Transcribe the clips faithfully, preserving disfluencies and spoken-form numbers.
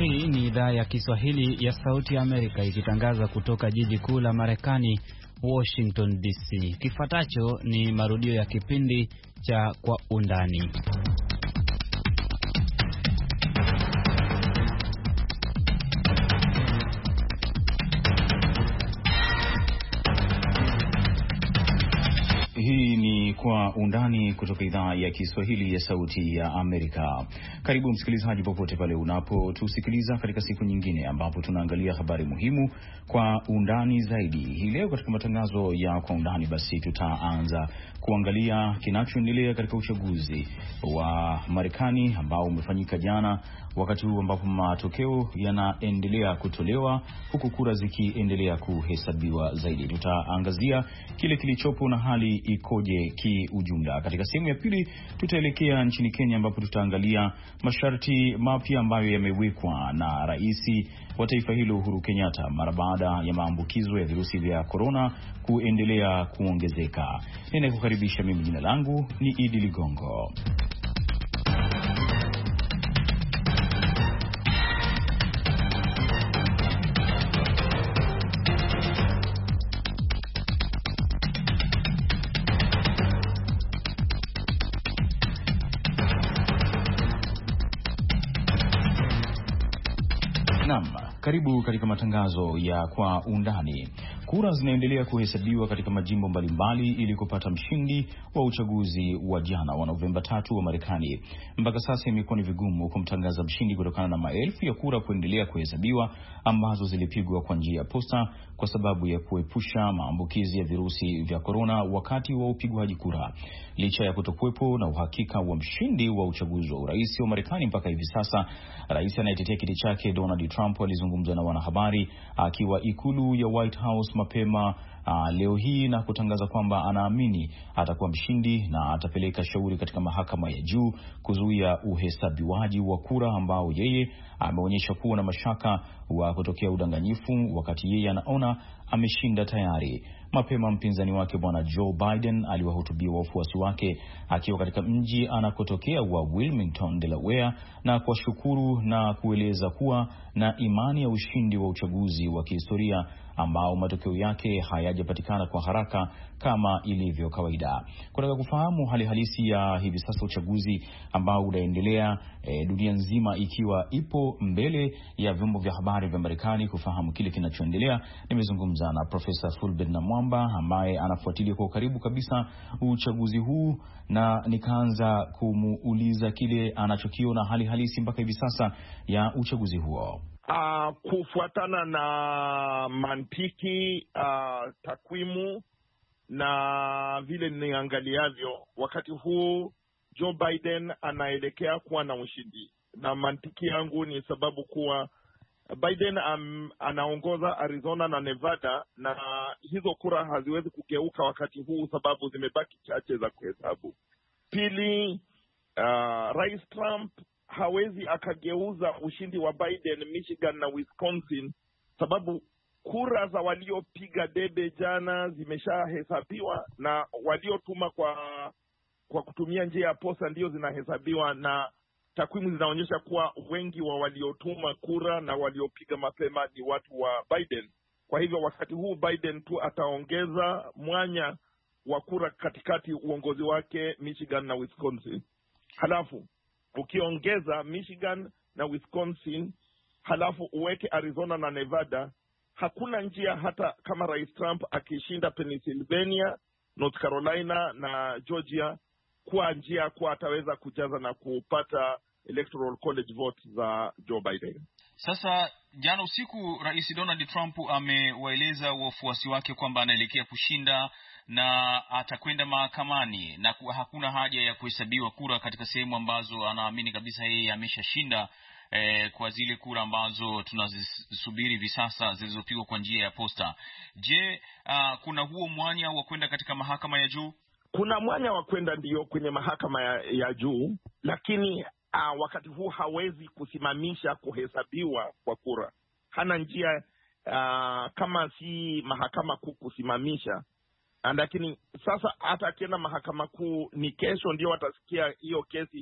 Hii ni idhaa ya Kiswahili ya Sauti ya Amerika ikitangaza kutoka jiji kuu la Marekani, Washington D C. Kifuatacho ni marudio ya kipindi cha Kwa Undani. Hii ni Kwa Undani kutoka idhaa ya Kiswahili ya Sauti ya Amerika. Karibu msikilizaji popote pale unapotusikiliza katika siku nyingine ambapo tunaangalia habari muhimu kwa undani zaidi. Hii leo katika matangazo ya Kwa Undani basi tutaanza kuangalia kinachoendelea katika uchaguzi wa Marekani ambao umefanyika jana, wakati huu ambapo matokeo yanaendelea kutolewa huku kura zikiendelea kuhesabiwa zaidi. Tutaangazia kile kilichopo na hali ikoje kiujumla. Katika sehemu ya pili tutaelekea nchini Kenya ambapo tutaangalia masharti mapya ambayo yamewekwa na rais wa taifa hilo Uhuru Kenyatta mara baada ya maambukizo ya virusi vya corona kuendelea kuongezeka. Ninakukaribisha, mimi jina langu ni Idi Ligongo. Naam, karibu katika matangazo ya Kwa Undani. Kura zinaendelea kuhesabiwa katika majimbo mbalimbali ili kupata mshindi wa uchaguzi wa jana wa Novemba tatu wa Marekani. Mpaka sasa imekuwa ni vigumu kumtangaza mshindi kutokana na maelfu ya kura kuendelea kuhesabiwa ambazo zilipigwa kwa njia ya posta kwa sababu ya kuepusha maambukizi ya virusi vya corona wakati wa upigwaji kura. Licha ya kutokuwepo na uhakika wa mshindi wa uchaguzi wa urais wa Marekani mpaka hivi sasa, rais anayetetea kiti chake Donald Trump alizungumza na wanahabari akiwa ikulu ya White House mapema uh, leo hii na kutangaza kwamba anaamini atakuwa mshindi na atapeleka shauri katika mahakama ya juu kuzuia uhesabiwaji wa kura ambao yeye ameonyesha kuwa na mashaka wa kutokea udanganyifu, wakati yeye anaona ameshinda tayari. Mapema mpinzani wake bwana Joe Biden aliwahutubia wafuasi wake akiwa katika mji anakotokea wa Wilmington, Delaware, na kuwashukuru na kueleza kuwa na imani ya ushindi wa uchaguzi wa kihistoria ambao matokeo yake hayajapatikana kwa haraka kama ilivyo kawaida. Kutaka kufahamu hali halisi ya hivi sasa uchaguzi ambao unaendelea e, dunia nzima ikiwa ipo mbele ya vyombo vya habari vya Marekani kufahamu kile kinachoendelea, nimezungumza na Profesa Fulbert Namwamba ambaye anafuatilia kwa karibu kabisa uchaguzi huu, na nikaanza kumuuliza kile anachokiona hali halisi mpaka hivi sasa ya uchaguzi huo. Uh, kufuatana na mantiki, uh, takwimu na vile niangaliavyo, wakati huu Joe Biden anaelekea kuwa na ushindi, na mantiki yangu ni sababu kuwa Biden um, anaongoza Arizona na Nevada, na hizo kura haziwezi kugeuka wakati huu sababu zimebaki chache za kuhesabu. Pili, uh, Rais Trump hawezi akageuza ushindi wa Biden Michigan na Wisconsin sababu kura za waliopiga debe jana zimeshahesabiwa na waliotuma kwa kwa kutumia njia ya posta ndio zinahesabiwa, na takwimu zinaonyesha kuwa wengi wa waliotuma kura na waliopiga mapema ni watu wa Biden. Kwa hivyo wakati huu Biden tu ataongeza mwanya wa kura katikati uongozi wake Michigan na Wisconsin. Halafu ukiongeza Michigan na Wisconsin halafu uweke Arizona na Nevada, hakuna njia hata kama Rais Trump akishinda Pennsylvania, North Carolina na Georgia kwa njia kwa ataweza kujaza na kupata electoral college votes za Joe Biden. Sasa jana usiku Rais Donald Trump amewaeleza wafuasi wake kwamba anaelekea kushinda na atakwenda mahakamani na hakuna haja ya kuhesabiwa kura katika sehemu ambazo anaamini kabisa yeye ameshashinda eh, kwa zile kura ambazo tunazisubiri hivi sasa zilizopigwa kwa njia ya posta. Je, uh, kuna huo mwanya wa kwenda katika mahakama ya juu? Kuna mwanya wa kwenda ndio kwenye mahakama ya, ya juu, lakini uh, wakati huu hawezi kusimamisha kuhesabiwa kwa kura. Hana njia uh, kama si mahakama kuu kusimamisha. Lakini sasa hata akienda mahakama kuu ni kesho ndio watasikia hiyo kesi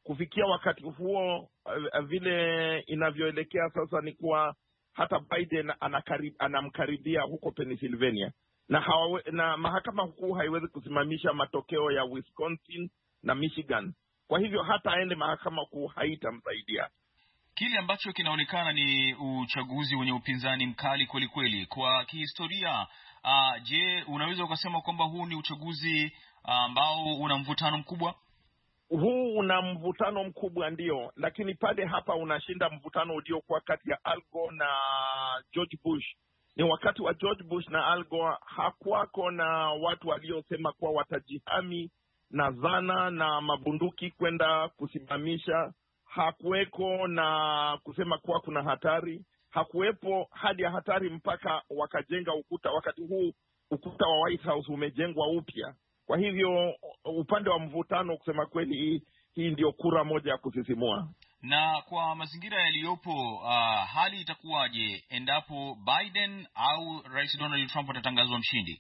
kufikia wakati huo uh, vile inavyoelekea sasa ni kuwa hata Biden anakarib, anamkaribia huko Pennsylvania na, hawawe, na mahakama kuu haiwezi kusimamisha matokeo ya Wisconsin na Michigan. Kwa hivyo hata aende mahakama kuu haitamsaidia. Kile ambacho kinaonekana ni uchaguzi wenye upinzani mkali kweli kweli. Kwa kihistoria, uh, je, unaweza ukasema kwamba huu ni uchaguzi ambao uh, una mvutano mkubwa? Huu una mvutano mkubwa ndio, lakini pale hapa unashinda mvutano uliokuwa kati ya Al Gore na George Bush. Ni wakati wa George Bush na Al Gore hakuwako na watu waliosema kuwa watajihami na zana na mabunduki kwenda kusimamisha. Hakuweko na kusema kuwa kuna hatari. Hakuwepo hadi ya hatari mpaka wakajenga ukuta. Wakati huu ukuta wa White House umejengwa upya. Kwa hivyo upande wa mvutano, kusema kweli, hii, hii ndio kura moja ya kusisimua. Na kwa mazingira yaliyopo, uh, hali itakuwaje endapo Biden au Rais Donald Trump atatangazwa mshindi?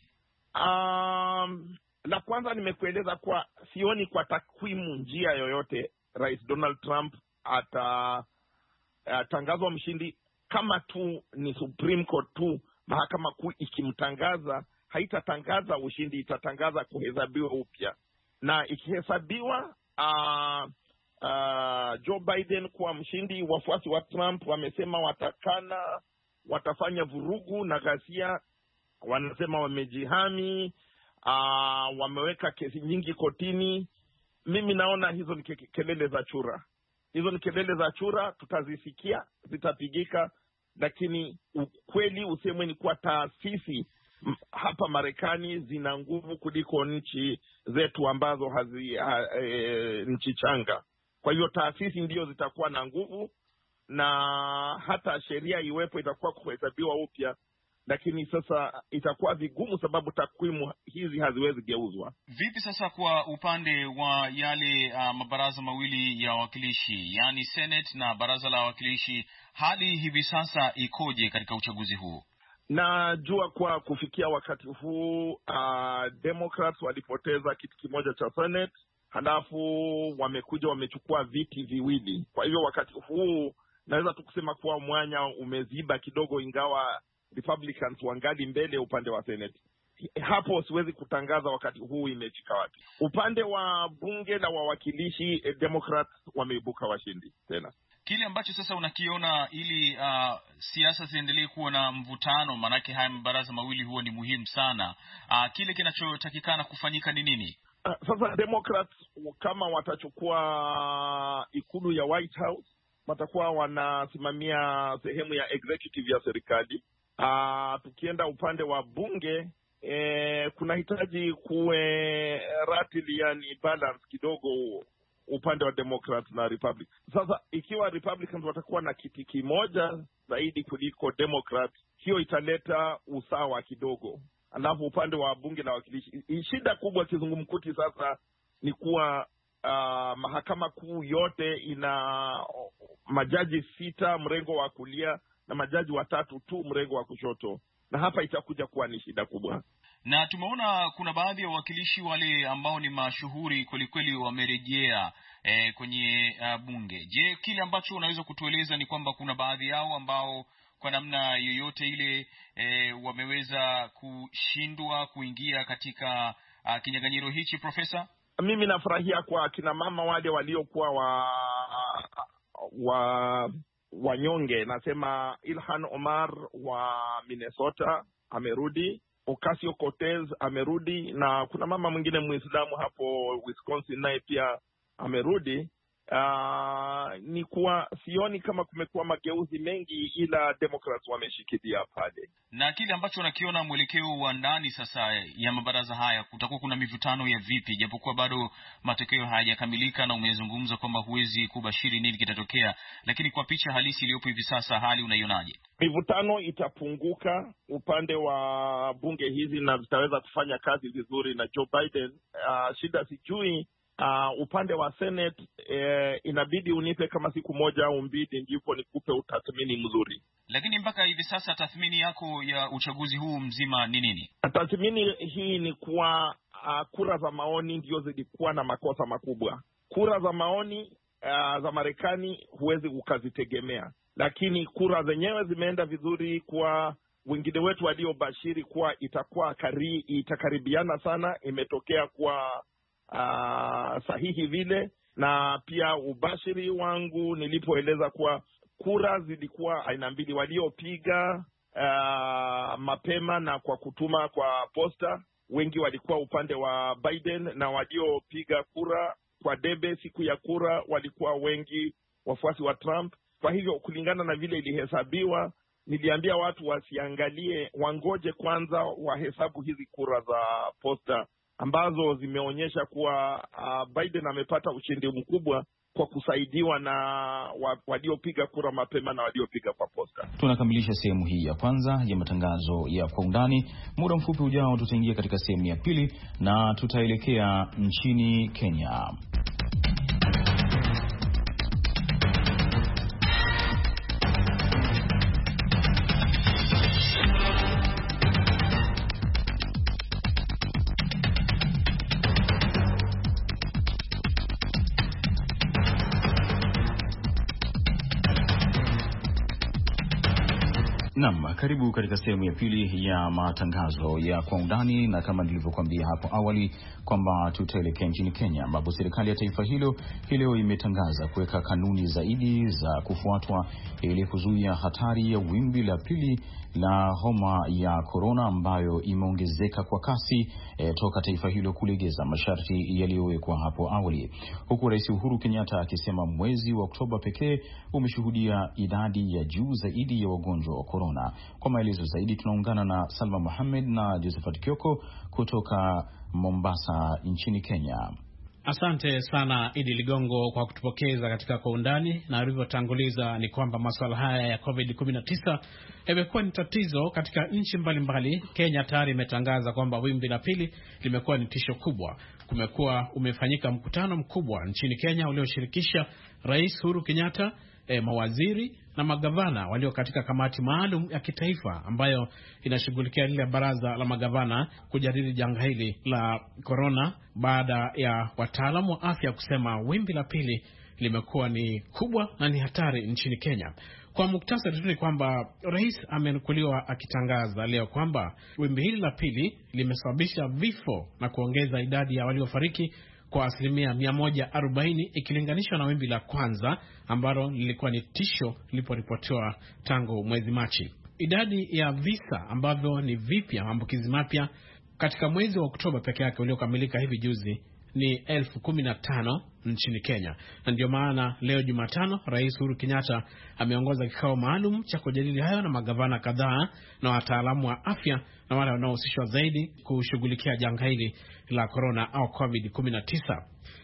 Um, la kwanza nimekueleza kwa sioni kwa takwimu njia yoyote Rais Donald Trump atatangazwa mshindi, kama tu ni Supreme Court tu, mahakama kuu ikimtangaza. Haitatangaza ushindi, itatangaza kuhesabiwa upya. Na ikihesabiwa uh, uh, Joe Biden kuwa mshindi, wafuasi wa Trump wamesema watakana, watafanya vurugu na ghasia. Wanasema wamejihami, uh, wameweka kesi nyingi kotini. Mimi naona hizo ni kelele za chura. Hizo ni kelele za chura, tutazisikia, zitapigika, lakini ukweli usemwe ni kuwa taasisi hapa Marekani zina nguvu kuliko nchi zetu ambazo hazi ha, e, nchi changa. Kwa hiyo taasisi ndio zitakuwa na nguvu, na hata sheria iwepo itakuwa kuhesabiwa upya, lakini sasa itakuwa vigumu sababu takwimu hizi haziwezi geuzwa. Vipi sasa kwa upande wa yale uh, mabaraza mawili ya wawakilishi, yani Senate na baraza la wawakilishi, hali hivi sasa ikoje katika uchaguzi huu? Najua kwa kufikia wakati huu uh, Democrats walipoteza kiti kimoja cha Senate, halafu wamekuja wamechukua viti viwili. Kwa hivyo wakati huu naweza tu kusema kuwa mwanya umeziba kidogo, ingawa Republicans wangali mbele upande wa Senate. Hapo siwezi kutangaza wakati huu imefika wapi. Upande wa bunge la wawakilishi, Democrats wameibuka washindi tena. Kile ambacho sasa unakiona ili uh, siasa ziendelee kuwa na mvutano, manake haya mabaraza mawili huwa ni muhimu sana, uh, kile kinachotakikana kufanyika ni nini? Uh, sasa Democrats kama watachukua ikulu ya White House, watakuwa wanasimamia sehemu ya executive ya serikali. Uh, tukienda upande wa bunge, eh, kuna hitaji kuwe ratili, yani balance kidogo upande wa Democrats na Republicans. Sasa ikiwa Republicans watakuwa na kiti kimoja zaidi kuliko Democrats, hiyo italeta usawa kidogo. Alafu upande wa bunge la wawakilishi, shida kubwa kizungumkuti sasa ni kuwa uh, mahakama kuu yote ina majaji sita mrengo wa kulia na majaji watatu tu mrengo wa kushoto, na hapa itakuja kuwa ni shida kubwa. Na tumeona kuna baadhi ya wawakilishi wale ambao ni mashuhuri kwelikweli wamerejea eh, kwenye uh, bunge. Je, kile ambacho unaweza kutueleza ni kwamba kuna baadhi yao ambao kwa namna yoyote ile eh, wameweza kushindwa kuingia katika uh, kinyang'anyiro hichi, Profesa? Mimi nafurahia kwa kina mama wale waliokuwa wa wa wanyonge. Nasema Ilhan Omar wa Minnesota amerudi, Ocasio-Cortez amerudi, na kuna mama mwingine Muislamu hapo Wisconsin naye pia amerudi. Uh, ni kuwa sioni kama kumekuwa mageuzi mengi, ila Democrats wameshikilia pale. Na kile ambacho unakiona mwelekeo wa ndani sasa ya mabaraza haya, kutakuwa kuna mivutano ya vipi, japokuwa bado matokeo hayajakamilika na umezungumza kwamba huwezi kubashiri nini kitatokea, lakini kwa picha halisi iliyopo hivi sasa hali unaionaje? Mivutano itapunguka upande wa bunge hizi na zitaweza kufanya kazi vizuri na Joe Biden. Uh, shida sijui Uh, upande wa Senate eh, inabidi unipe kama siku moja au mbili ndipo nikupe utathmini mzuri. Lakini mpaka hivi sasa tathmini yako ya uchaguzi huu mzima ni nini? Tathmini hii ni kuwa uh, kura za maoni ndio zilikuwa na makosa makubwa. Kura za maoni uh, za Marekani huwezi ukazitegemea, lakini kura zenyewe zimeenda vizuri. Kwa wengine wetu waliobashiri kuwa itakuwa kari, itakaribiana sana, imetokea kwa uh, sahihi vile. Na pia ubashiri wangu nilipoeleza kuwa kura zilikuwa aina mbili, waliopiga uh, mapema na kwa kutuma kwa posta, wengi walikuwa upande wa Biden, na waliopiga kura kwa debe siku ya kura walikuwa wengi wafuasi wa Trump. Kwa hivyo kulingana na vile ilihesabiwa, niliambia watu wasiangalie, wangoje kwanza wahesabu hizi kura za posta ambazo zimeonyesha kuwa uh, Biden amepata ushindi mkubwa kwa kusaidiwa na waliopiga kura mapema na waliopiga kwa posta. Tunakamilisha sehemu hii ya kwanza ya matangazo ya Kwa Undani. Muda mfupi ujao tutaingia katika sehemu ya pili na tutaelekea nchini Kenya. Naam, karibu katika sehemu ya pili ya matangazo ya Kwa Undani, na kama nilivyokuambia hapo awali kwamba tutaelekea nchini Kenya, ambapo serikali ya taifa hilo hii leo imetangaza kuweka kanuni zaidi za kufuatwa ili kuzuia hatari ya wimbi la pili la homa ya korona ambayo imeongezeka kwa kasi e, toka taifa hilo kulegeza masharti yaliyowekwa hapo awali, huku Rais Uhuru Kenyatta akisema mwezi wa Oktoba pekee umeshuhudia idadi ya juu zaidi ya wagonjwa wa korona. Kwa maelezo zaidi tunaungana na Salma Mohamed na Josephat Kioko kutoka Mombasa nchini Kenya. Asante sana Idi Ligongo kwa kutupokeza katika Kwa Undani, na alivyotanguliza ni kwamba masuala haya ya covid kumi na tisa yamekuwa ni tatizo katika nchi mbalimbali. Kenya tayari imetangaza kwamba wimbi la pili limekuwa ni tisho kubwa. Kumekuwa umefanyika mkutano mkubwa nchini Kenya ulioshirikisha Rais Uhuru Kenyatta, E, mawaziri na magavana walio katika kamati maalum ya kitaifa ambayo inashughulikia lile baraza la magavana kujadili janga hili la corona, baada ya wataalamu wa afya kusema wimbi la pili limekuwa ni kubwa na ni hatari nchini Kenya. Kwa muktasari tu ni kwamba rais amenukuliwa akitangaza leo kwamba wimbi hili la pili limesababisha vifo na kuongeza idadi ya waliofariki kwa asilimia mia moja arobaini ikilinganishwa na wimbi la kwanza ambalo lilikuwa ni tisho liliporipotiwa tangu mwezi Machi. Idadi ya visa ambavyo ni vipya, maambukizi mapya katika mwezi wa Oktoba peke yake uliokamilika hivi juzi ni elfu kumi na tano nchini Kenya. Na ndio maana leo Jumatano Rais Uhuru Kenyatta ameongoza kikao maalum cha kujadili hayo na magavana kadhaa na wataalamu wa afya na wale wanaohusishwa zaidi kushughulikia janga hili la corona au covid kumi na tisa.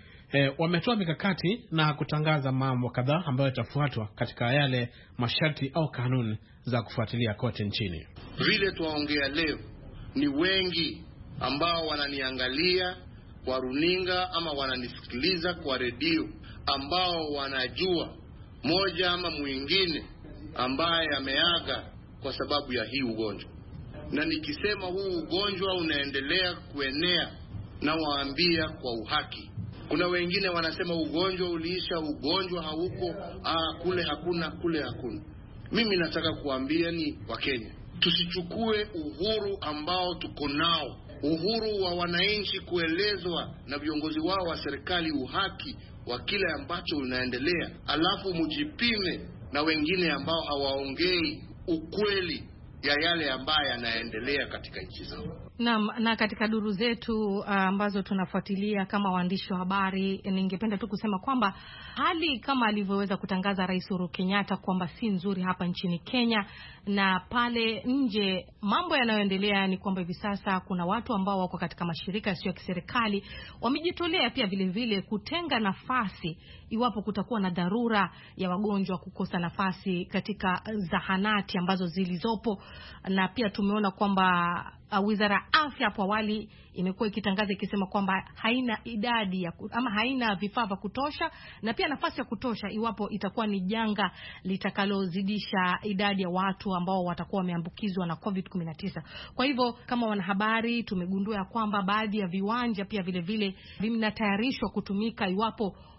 E, wametoa mikakati na kutangaza mambo kadhaa ambayo yatafuatwa katika yale masharti au kanuni za kufuatilia kote nchini. Vile tuwaongea leo ni wengi ambao wananiangalia kwa runinga ama wananisikiliza kwa redio ambao wanajua moja ama mwingine ambaye ameaga kwa sababu ya hii ugonjwa. Na nikisema huu ugonjwa unaendelea kuenea, na waambia kwa uhaki. Kuna wengine wanasema ugonjwa uliisha, ugonjwa hauko, ah, kule hakuna, kule hakuna. Mimi nataka kuambia ni Wakenya, tusichukue uhuru ambao tuko nao, uhuru wa wananchi kuelezwa na viongozi wao wa serikali uhaki wa kile ambacho unaendelea, alafu mjipime na wengine ambao hawaongei ukweli ya yale ambayo yanaendelea katika nchi zao. Naam, na katika duru zetu ambazo uh, tunafuatilia kama waandishi wa habari, ningependa tu kusema kwamba hali kama alivyoweza kutangaza Rais Uhuru Kenyatta kwamba si nzuri hapa nchini Kenya, na pale nje mambo yanayoendelea ni kwamba hivi sasa kuna watu ambao wako katika mashirika yasiyo ya kiserikali wamejitolea pia vile vile kutenga nafasi iwapo kutakuwa na dharura ya wagonjwa kukosa nafasi katika zahanati ambazo zilizopo. Na pia tumeona kwamba Uh, Wizara ya Afya hapo awali imekuwa ikitangaza ikisema kwamba haina idadi ya ama haina vifaa vya kutosha na pia nafasi ya kutosha iwapo itakuwa ni janga litakalozidisha idadi ya watu ambao watakuwa wameambukizwa na covid kumi na tisa. Kwa hivyo kama wanahabari tumegundua kwamba baadhi ya viwanja pia vile vile vinatayarishwa kutumika iwapo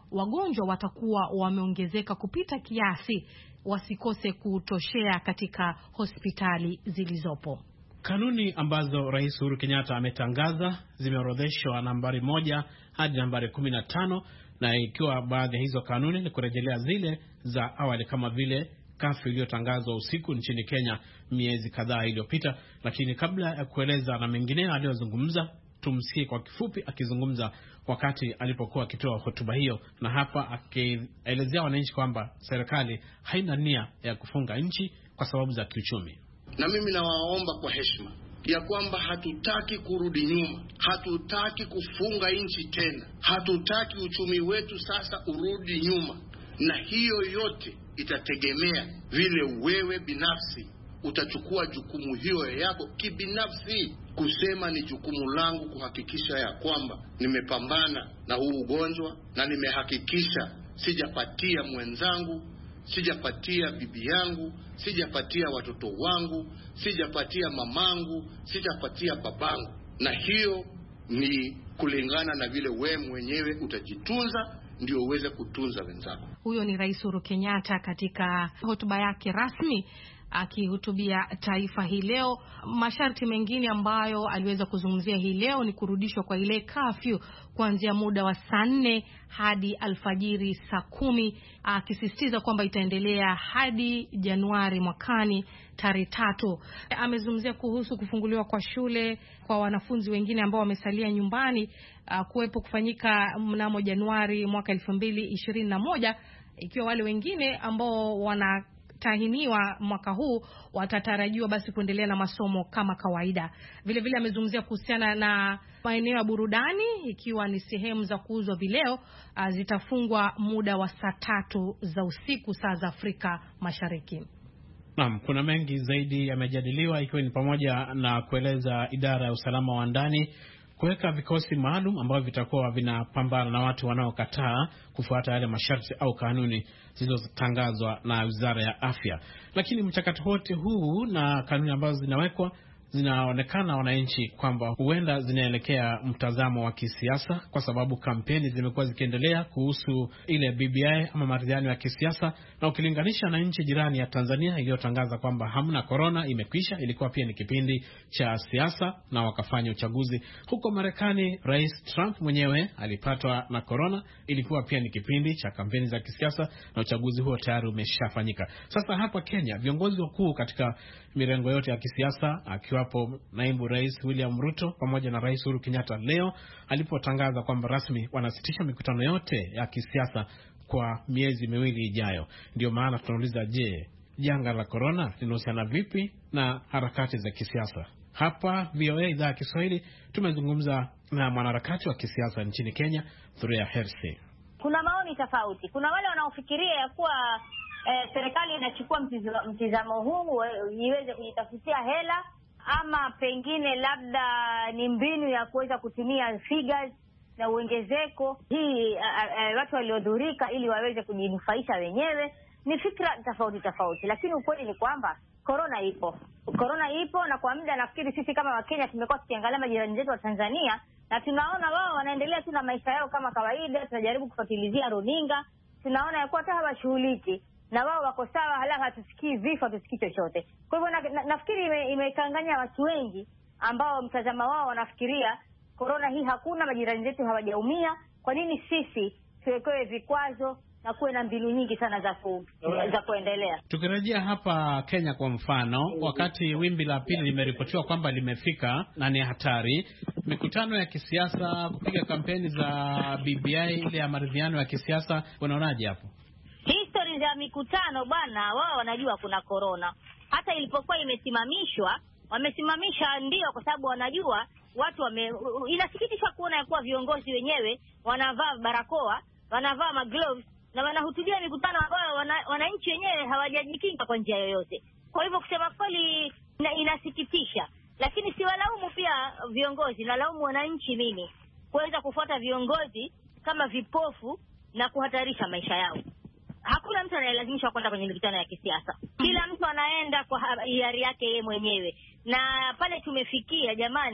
wagonjwa watakuwa wameongezeka kupita kiasi, wasikose kutoshea katika hospitali zilizopo. Kanuni ambazo Rais Uhuru Kenyatta ametangaza zimeorodheshwa nambari moja hadi nambari kumi na tano, na ikiwa baadhi ya hizo kanuni ni kurejelea zile za awali kama vile kafu iliyotangazwa usiku nchini Kenya miezi kadhaa iliyopita. Lakini kabla ya kueleza na mengineyo aliyozungumza, tumsikie kwa kifupi akizungumza wakati alipokuwa akitoa hotuba hiyo, na hapa akielezea wananchi kwamba serikali haina nia ya kufunga nchi kwa sababu za kiuchumi. Na mimi nawaomba kwa heshima ya kwamba hatutaki kurudi nyuma, hatutaki kufunga nchi tena, hatutaki uchumi wetu sasa urudi nyuma, na hiyo yote itategemea vile wewe binafsi utachukua jukumu hiyo yako kibinafsi, kusema ni jukumu langu kuhakikisha ya kwamba nimepambana na huu ugonjwa na nimehakikisha sijapatia mwenzangu, sijapatia bibi yangu, sijapatia watoto wangu, sijapatia mamangu, sijapatia babangu. Na hiyo ni kulingana na vile wewe mwenyewe utajitunza ndio uweze kutunza wenzako. Huyo ni Rais Uhuru Kenyatta katika hotuba yake rasmi akihutubia taifa hii leo. Masharti mengine ambayo aliweza kuzungumzia hii leo ni kurudishwa kwa ile curfew kuanzia muda wa saa nne hadi alfajiri saa kumi, akisisitiza kwamba itaendelea hadi Januari mwakani tarehe tatu. Amezungumzia kuhusu kufunguliwa kwa shule kwa wanafunzi wengine ambao wamesalia nyumbani, kuwepo kufanyika mnamo Januari mwaka elfu mbili ishirini na moja, ikiwa wale wengine ambao wana tahiniwa mwaka huu watatarajiwa basi kuendelea na masomo kama kawaida. Vile vile amezungumzia kuhusiana na maeneo ya burudani, ikiwa ni sehemu za kuuzwa vileo zitafungwa muda wa saa tatu za usiku saa za Afrika Mashariki. Naam, kuna mengi zaidi yamejadiliwa, ikiwa ni pamoja na kueleza idara ya usalama wa ndani kuweka vikosi maalum ambavyo vitakuwa vinapambana na watu wanaokataa kufuata yale masharti au kanuni zilizotangazwa na Wizara ya Afya. Lakini mchakato wote huu na kanuni ambazo zinawekwa zinaonekana wananchi kwamba huenda zinaelekea mtazamo wa kisiasa, kwa sababu kampeni zimekuwa zikiendelea kuhusu ile B B I ama maridhiano ya kisiasa, na ukilinganisha na nchi jirani ya Tanzania iliyotangaza kwamba hamna corona, imekwisha, ilikuwa pia ni kipindi cha siasa na wakafanya uchaguzi. Huko Marekani Rais Trump mwenyewe alipatwa na corona, ilikuwa pia ni kipindi cha kampeni za kisiasa na uchaguzi huo tayari umeshafanyika. Sasa hapa Kenya viongozi wakuu katika mirengo yote ya kisiasa, akiwapo naibu rais William Ruto pamoja na Rais Uhuru Kenyatta, leo alipotangaza kwamba rasmi wanasitisha mikutano yote ya kisiasa kwa miezi miwili ijayo. Ndio maana tunauliza, je, janga la corona linahusiana vipi na harakati za kisiasa? Hapa V O A idhaa ya Kiswahili tumezungumza na mwanaharakati wa kisiasa nchini Kenya, Thurea Hersi. Kuna maoni tofauti. Kuna wale wanaofikiria ya kuwa Eh, serikali inachukua mtizamo huu iweze kujitafutia hela, ama pengine labda ni mbinu ya kuweza kutumia figures na uongezeko hii uh, uh, watu waliodhurika ili waweze kujinufaisha wenyewe. Ni fikra tofauti tofauti, lakini ukweli ni kwamba corona ipo. Corona ipo, na kwa muda nafikiri sisi kama Wakenya tumekuwa tukiangalia majirani zetu wa Tanzania na tunaona wao wanaendelea tu na maisha yao kama kawaida. Tunajaribu kufuatilizia runinga, tunaona ya kuwa hata hawashughuliki na wao wako sawa, halafu hatusikii vifo, hatusikii chochote. Kwa hivyo na, na, nafikiri imekanganya ime watu wengi ambao mtazama wao wanafikiria corona hii hakuna, majirani zetu hawajaumia, kwa nini sisi tuwekewe vikwazo na kuwe na mbinu nyingi sana za ku, za kuendelea. Tukirejea hapa Kenya kwa mfano, wakati wimbi la pili limeripotiwa kwamba limefika na ni hatari, mikutano ya kisiasa, kupiga kampeni za B B I ile ya maridhiano ya kisiasa, unaonaje hapo? History za mikutano bwana, wao wanajua kuna corona. Hata ilipokuwa imesimamishwa, wamesimamisha ndio kwa sababu wanajua watu wame... Inasikitisha kuona ya kuwa viongozi wenyewe wanavaa barakoa, wanavaa magloves na wanahutubia mikutano ambayo wananchi wana wenyewe hawajajikinga kwa njia yoyote. Kwa hivyo kusema kweli ina, inasikitisha, lakini si walaumu pia viongozi, na laumu wananchi mimi kuweza kufuata viongozi kama vipofu na kuhatarisha maisha yao. Hakuna mtu anayelazimishwa kwenda kwenye mikutano ya kisiasa. Kila mtu anaenda kwa hiari yake yeye mwenyewe. Na pale tumefikia jamani,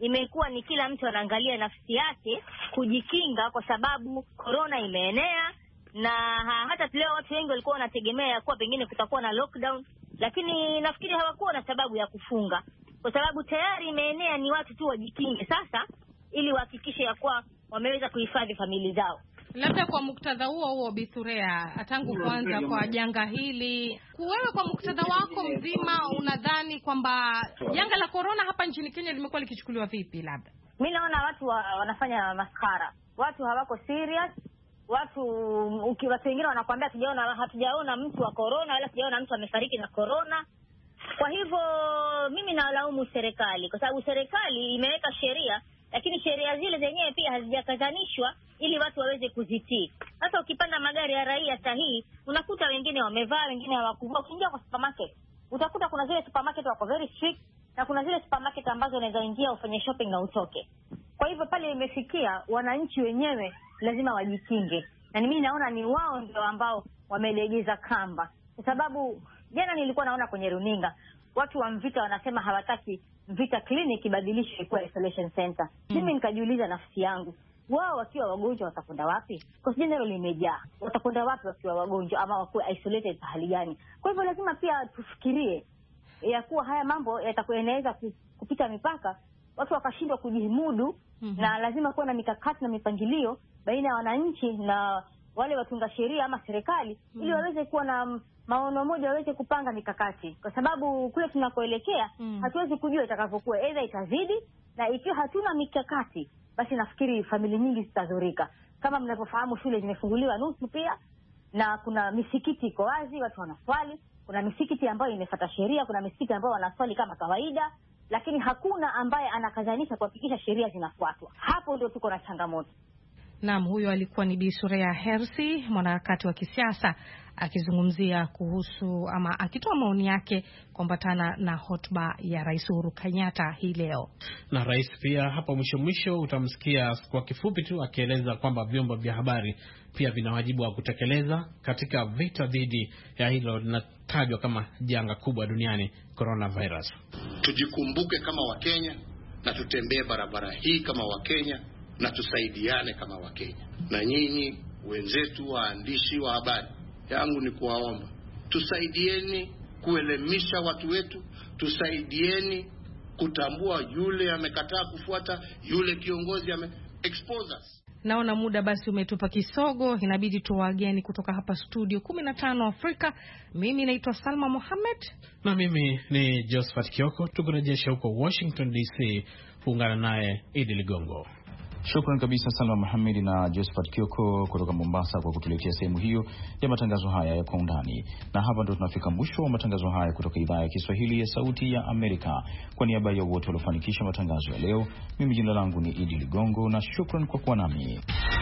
imekuwa ni kila mtu anaangalia nafsi yake kujikinga, kwa sababu corona imeenea, na hata leo watu wengi walikuwa wanategemea kuwa pengine kutakuwa na lockdown, lakini nafikiri hawakuwa na sababu ya kufunga, kwa sababu tayari imeenea. Ni watu tu wajikinge sasa, ili wahakikishe ya kuwa wameweza kuhifadhi familia zao. Labda kwa muktadha huo huo, Bithurea, tangu kwanza kwa janga hili, wewe kwa muktadha wako mzima unadhani kwamba janga la corona hapa nchini Kenya limekuwa likichukuliwa vipi? Labda mimi naona watu wa, wanafanya maskara, watu hawako serious. Watu uki, watu wengine wanakuambia hatujaona hatujaona mtu wa corona wala hatujaona mtu amefariki na corona. Kwa hivyo mimi nalaumu serikali, kwa sababu serikali imeweka sheria, lakini sheria zile zenyewe pia hazijakazanishwa ili watu waweze kuzitii. Sasa ukipanda magari ya raia sahihi, unakuta wengine wamevaa, wengine hawakuvaa. Ukiingia kwa supermarket, utakuta kuna zile supermarket wako very strict, na kuna zile supermarket ambazo unaweza ingia ufanye shopping na utoke. Kwa hivyo pale imefikia wananchi wenyewe lazima wajikinge, na mimi naona ni wao ndio ambao wamelegeza kamba, kwa sababu jana nilikuwa naona kwenye runinga watu wa Mvita wanasema hawataki Mvita clinic ibadilishwe kuwa isolation center. Mm. Mimi nikajiuliza nafsi yangu, wao wakiwa wagonjwa watakwenda wapi? Kwa general limejaa, watakwenda wapi wakiwa wagonjwa ama wakuwa isolated hali gani? Kwa hivyo lazima pia tufikirie ya kuwa haya mambo yatakuwa yanaweza kupita mipaka, watu wakashindwa kujimudu. Mm-hmm. Na lazima kuwa na mikakati na mipangilio baina ya wananchi na wale watunga sheria ama serikali. Mm-hmm. Ili waweze kuwa na maono moja, waweze kupanga mikakati, kwa sababu kule tunakoelekea mm. hatuwezi kujua itakavyokuwa. Aidha itazidi, na ikiwa hatuna mikakati basi nafikiri familia nyingi zitadhurika. Kama mnavyofahamu, shule zimefunguliwa nusu pia, na kuna misikiti iko wazi, watu wanaswali. Kuna misikiti ambayo imefuata sheria, kuna misikiti ambayo wanaswali kama kawaida, lakini hakuna ambaye anakazanisha kuhakikisha sheria zinafuatwa. Hapo ndio tuko na changamoto. Naam, huyo alikuwa ni Bithurea Hersi, mwanaharakati wa kisiasa, akizungumzia kuhusu ama akitoa maoni yake kuambatana na hotuba ya Rais Uhuru Kenyatta hii leo. Na rais pia hapo mwisho mwisho utamsikia kwa kifupi tu akieleza kwamba vyombo vya habari pia vina wajibu wa kutekeleza katika vita dhidi ya hilo linatajwa kama janga kubwa duniani, coronavirus. Tujikumbuke kama Wakenya na tutembee barabara hii kama Wakenya, na tusaidiane kama Wakenya. Na nyinyi wenzetu waandishi wa habari, yangu ni kuwaomba tusaidieni kuelimisha watu wetu, tusaidieni kutambua yule amekataa kufuata, yule kiongozi ame expose us. Naona muda basi umetupa kisogo, inabidi tuwageni kutoka hapa studio kumi na tano Afrika. Mimi naitwa Salma Mohamed na mimi ni Josephat Kioko. Tukurejesha huko Washington D C, ungana naye Idi Ligongo. Shukran kabisa Salma Mohamed na Josephat Kioko kutoka Mombasa kwa kutuletea sehemu hiyo ya matangazo haya ya kwa undani. Na hapa ndo tunafika mwisho wa matangazo haya kutoka idhaa ya Kiswahili ya Sauti ya Amerika. Kwa niaba ya wote waliofanikisha matangazo ya leo, mimi jina langu ni Idi Ligongo na shukran kwa kuwa nami.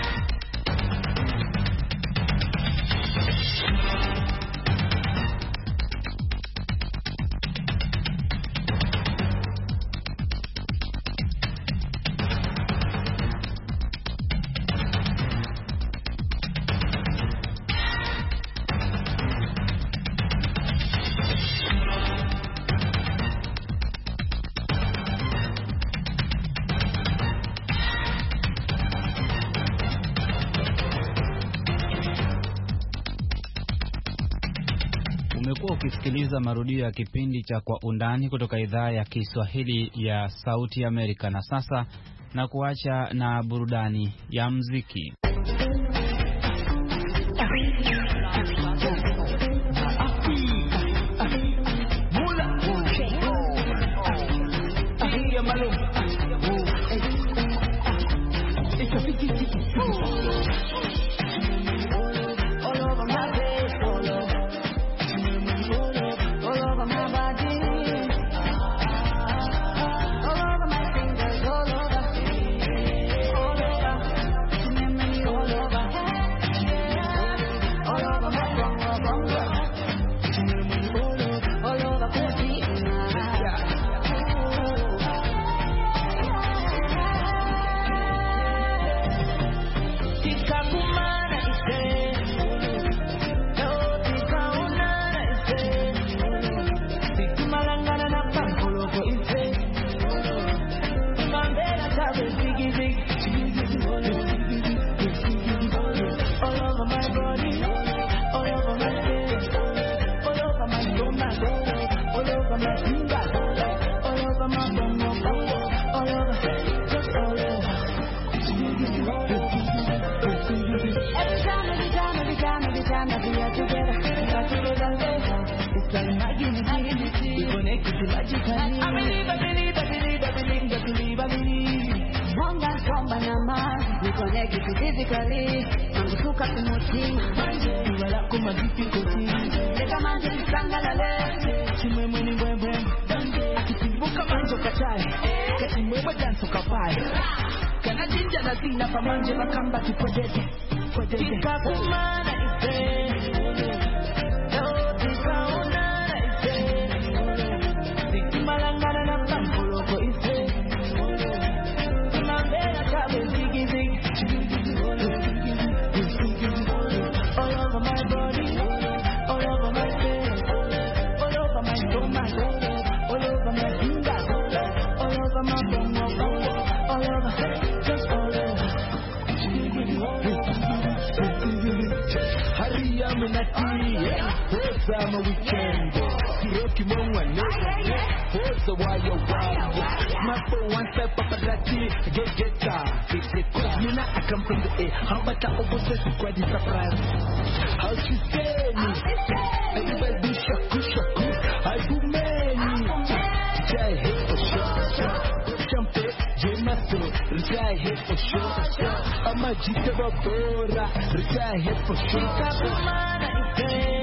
Umekuwa ukisikiliza marudio ya kipindi cha Kwa Undani kutoka idhaa ya Kiswahili ya Sauti Amerika. Na sasa na kuacha na burudani ya muziki. my fingers, all over my bum, all over, just all over. Every time, every time, every time, every time that we are together, we are together. It's like magic, we connect to magically. I believe, I believe, I believe, I believe, I believe, I believe. Mwanga somba na maji, we connect to physically. Mangusuka kumutima, wala kuma difficulty. Leka manje kisanga na lele, chimwemwe ni mbwembwe. Akisimbuka manjo kachai, katimwemwe danso kapai. Kana jinja na zina pa manje makamba kipodete. Tika kumana ife, no tika unana ife. Tiki malangana na pangoloko ife. Imambela kabe zigi zigi. All over my body, all over my face, all over my stomach, all over my fingers, all over my bum, all over, just all over. Hurry up and I see I'm a weekend. Hiroki mongwa nene, hosa wayo wayo. Mapo one step paparazzi, get get ta. Fix it, cause me I come from the A. How about that opposite squad is surprise? How she say me? Everybody do shaku shaku. I do many. Try hit for sure. Champagne, Jemaso, try hit for sure. I'm a jita babora, try hit for sure. Kakumana ife.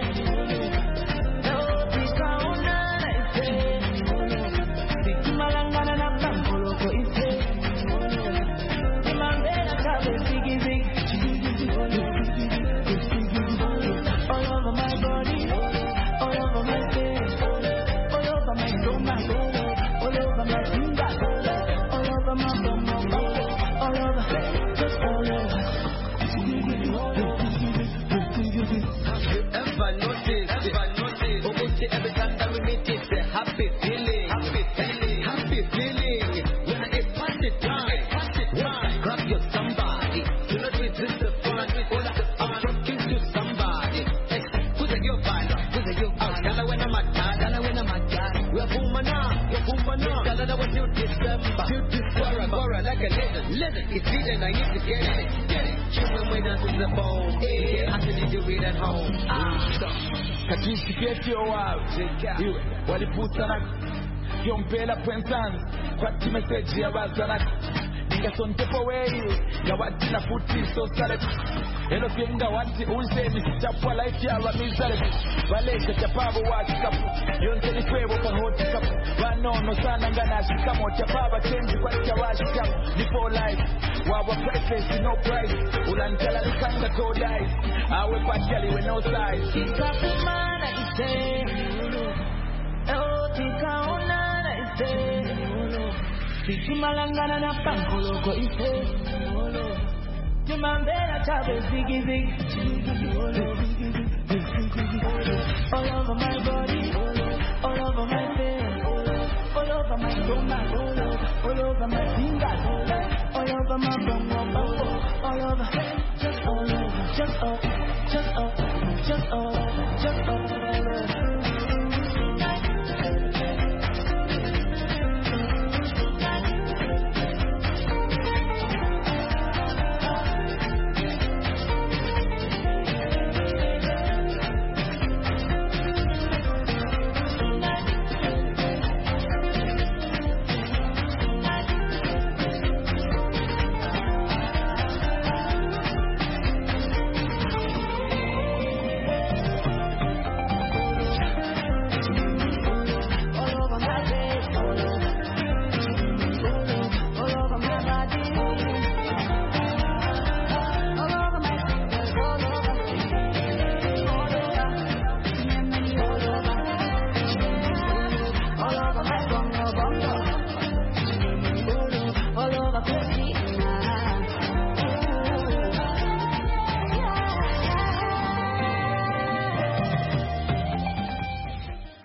Every time that we meet, it's a happy feeling, happy feeling, happy feeling. When I get past it time, past it time, grab your somebody. Do not resist the fun. I'm talking to somebody. Hey, who's a your fan? Who's a your fan? Dala when I'm a dad, dala when I'm a dad. We're boomana, you're boomana. Dala that was till December, till December. Bora like a legend, legend. It's feeling I need to get it, get it. Children when I'm to the bone, yeah, I can do it at home. Ah, stop. Katishikieti owawe iwe waliputana yompela pwensana kwati message ya bazana ingasontepo wewe ngawati na futi so sale elo kenga wati unse misitapwa life ya wamizale baleka chapabo watikapu yonte ni kwebo kwa hotikapu wanono sana ngana shikamo chapaba change kwa chawashikapu nipo life wawa priceless no price ulantala nikanga kodai awe partially we no size ikakumana ite eo tikaonana ite Sikimalangana na pankoloko ife Jumambela chabe zigi zigi All over my body